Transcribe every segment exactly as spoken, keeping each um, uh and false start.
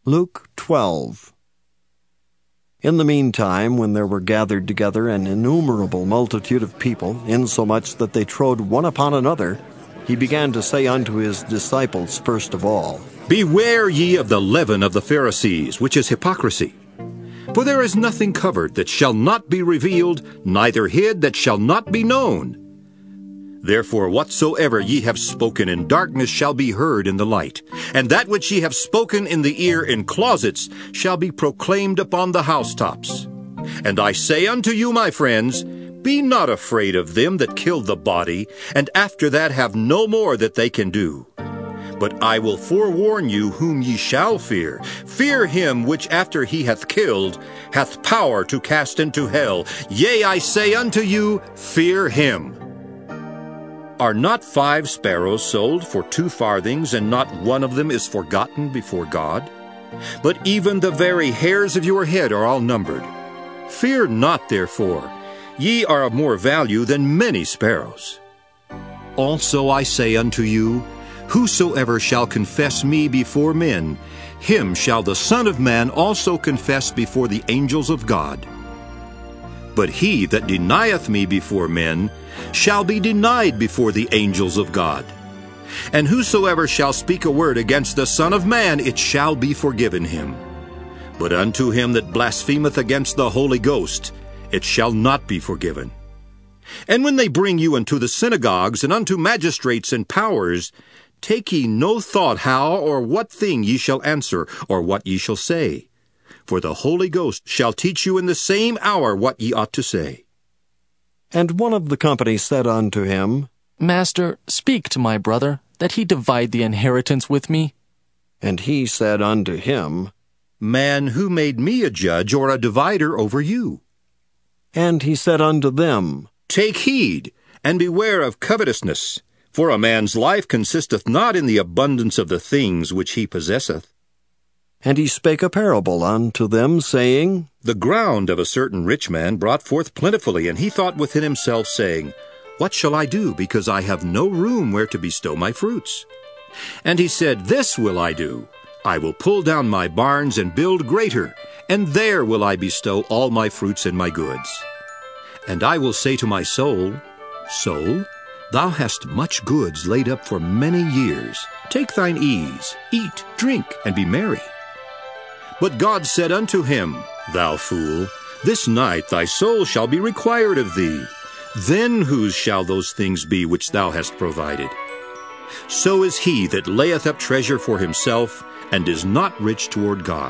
Luke twelve. In the meantime, when there were gathered together an innumerable multitude of people, insomuch that they trode one upon another, he began to say unto his disciples first of all, Beware ye of the leaven of the Pharisees, which is hypocrisy. For there is nothing covered that shall not be revealed, neither hid that shall not be known. Therefore whatsoever ye have spoken in darkness shall be heard in the light, and that which ye have spoken in the ear in closets shall be proclaimed upon the housetops. And I say unto you, my friends, be not afraid of them that kill the body, and after that have no more that they can do. But I will forewarn you whom ye shall fear. Fear him which after he hath killed hath power to cast into hell. Yea, I say unto you, fear him. Are not five sparrows sold for two farthings, and not one of them is forgotten before God? But even the very hairs of your head are all numbered. Fear not, therefore. Ye are of more value than many sparrows. Also I say unto you, whosoever shall confess me before men, him shall the Son of Man also confess before the angels of God. But he that denieth me before men shall be denied before the angels of God. And whosoever shall speak a word against the Son of Man, it shall be forgiven him. But unto him that blasphemeth against the Holy Ghost, it shall not be forgiven. And when they bring you unto the synagogues and unto magistrates and powers, take ye no thought how or what thing ye shall answer, or what ye shall say. For the Holy Ghost shall teach you in the same hour what ye ought to say. And one of the company said unto him, Master, speak to my brother, that he divide the inheritance with me. And he said unto him, Man, who made me a judge or a divider over you? And he said unto them, Take heed, and beware of covetousness, for a man's life consisteth not in the abundance of the things which he possesseth. And he spake a parable unto them, saying, The ground of a certain rich man brought forth plentifully, and he thought within himself, saying, What shall I do, because I have no room where to bestow my fruits? And he said, This will I do. I will pull down my barns and build greater, and there will I bestow all my fruits and my goods. And I will say to my soul, Soul, thou hast much goods laid up for many years. Take thine ease, eat, drink, and be merry. But God said unto him, Thou fool, this night thy soul shall be required of thee. Then whose shall those things be which thou hast provided? So is he that layeth up treasure for himself, and is not rich toward God.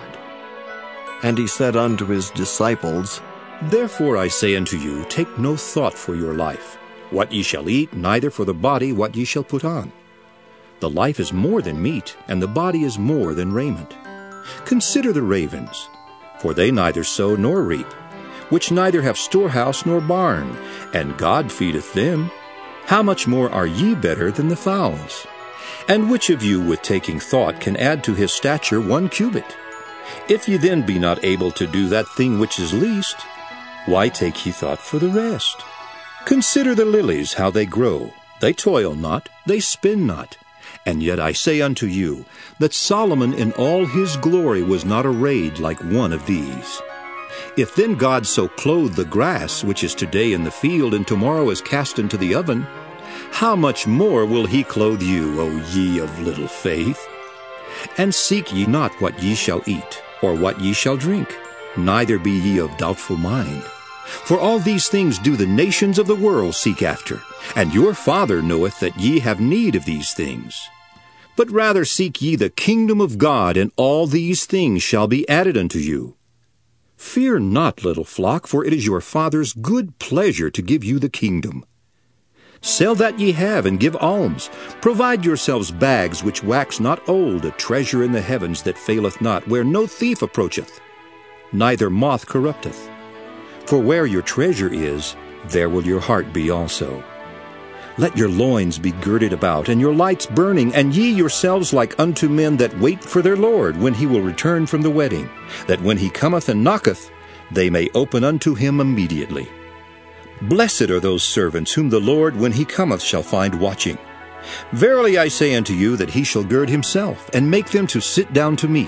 And he said unto his disciples, Therefore I say unto you, take no thought for your life, what ye shall eat, neither for the body what ye shall put on. The life is more than meat, and the body is more than raiment. Consider the ravens, for they neither sow nor reap, which neither have storehouse nor barn, and God feedeth them. How much more are ye better than the fowls? And which of you with taking thought can add to his stature one cubit? If ye then be not able to do that thing which is least, why take ye thought for the rest? Consider the lilies, how they grow. They toil not, they spin not. And yet I say unto you, that Solomon in all his glory was not arrayed like one of these. If then God so clothe the grass, which is today in the field, and tomorrow is cast into the oven, how much more will he clothe you, O ye of little faith? And seek ye not what ye shall eat, or what ye shall drink, neither be ye of doubtful mind. For all these things do the nations of the world seek after, and your Father knoweth that ye have need of these things. But rather seek ye the kingdom of God, and all these things shall be added unto you. Fear not, little flock, for it is your Father's good pleasure to give you the kingdom. Sell that ye have, and give alms. Provide yourselves bags which wax not old, a treasure in the heavens that faileth not, where no thief approacheth, neither moth corrupteth. For where your treasure is, there will your heart be also. Let your loins be girded about, and your lights burning, and ye yourselves like unto men that wait for their Lord, when he will return from the wedding, that when he cometh and knocketh, they may open unto him immediately. Blessed are those servants whom the Lord, when he cometh, shall find watching. Verily I say unto you, that he shall gird himself, and make them to sit down to meat,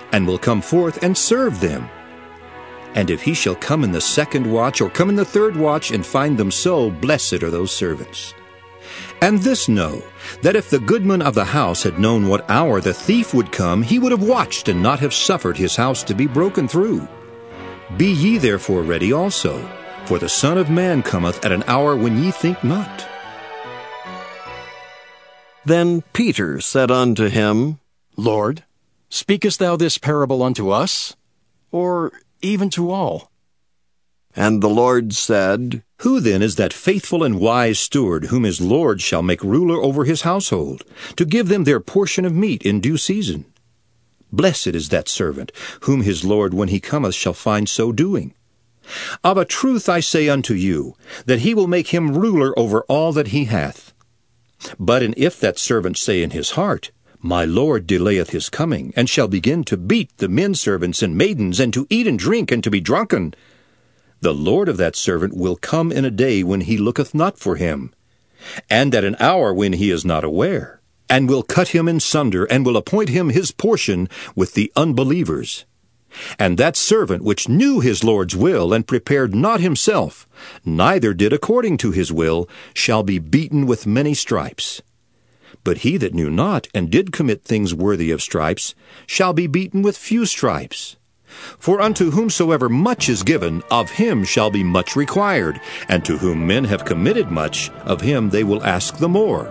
and will come forth and serve them. And if he shall come in the second watch, or come in the third watch, and find them so, blessed are those servants. And this know, that if the goodman of the house had known what hour the thief would come, he would have watched, and not have suffered his house to be broken through. Be ye therefore ready also, for the Son of Man cometh at an hour when ye think not. Then Peter said unto him, Lord, speakest thou this parable unto us, or even to all? And the Lord said, Who then is that faithful and wise steward, whom his Lord shall make ruler over his household, to give them their portion of meat in due season? Blessed is that servant, whom his Lord when he cometh shall find so doing. Of a truth I say unto you, that he will make him ruler over all that he hath. But and if that servant say in his heart, My Lord delayeth his coming, and shall begin to beat the men servants and maidens, and to eat and drink, and to be drunken, the Lord of that servant will come in a day when he looketh not for him, and at an hour when he is not aware, and will cut him in sunder, and will appoint him his portion with the unbelievers. And that servant which knew his Lord's will, and prepared not himself, neither did according to his will, shall be beaten with many stripes. But he that knew not, and did commit things worthy of stripes, shall be beaten with few stripes. For unto whomsoever much is given, of him shall be much required, and to whom men have committed much, of him they will ask the more.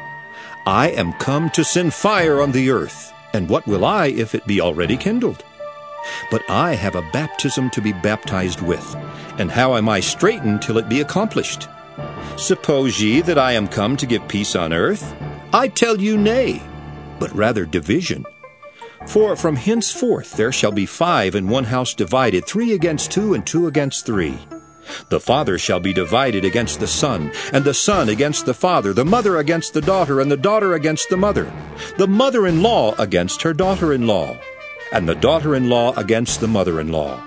I am come to send fire on the earth, and what will I if it be already kindled? But I have a baptism to be baptized with, and how am I straitened till it be accomplished? Suppose ye that I am come to give peace on earth? I tell you nay, but rather division. For from henceforth there shall be five in one house divided, three against two, and two against three. The father shall be divided against the son, and the son against the father, the mother against the daughter, and the daughter against the mother, the mother-in-law against her daughter-in-law, and the daughter-in-law against the mother-in-law.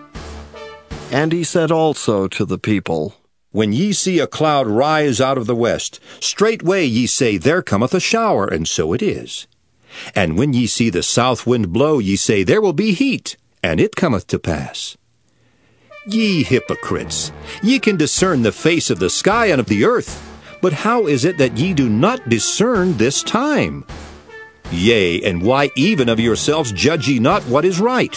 And he said also to the people, When ye see a cloud rise out of the west, straightway ye say, There cometh a shower, and so it is. And when ye see the south wind blow, ye say, There will be heat, and it cometh to pass. Ye hypocrites, ye can discern the face of the sky and of the earth, but how is it that ye do not discern this time? Yea, and why even of yourselves judge ye not what is right?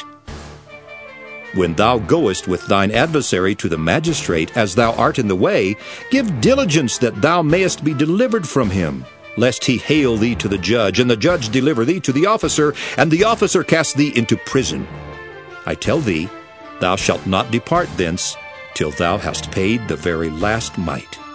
When thou goest with thine adversary to the magistrate, as thou art in the way, give diligence that thou mayest be delivered from him, lest he hale thee to the judge, and the judge deliver thee to the officer, and the officer cast thee into prison. I tell thee, thou shalt not depart thence till thou hast paid the very last mite.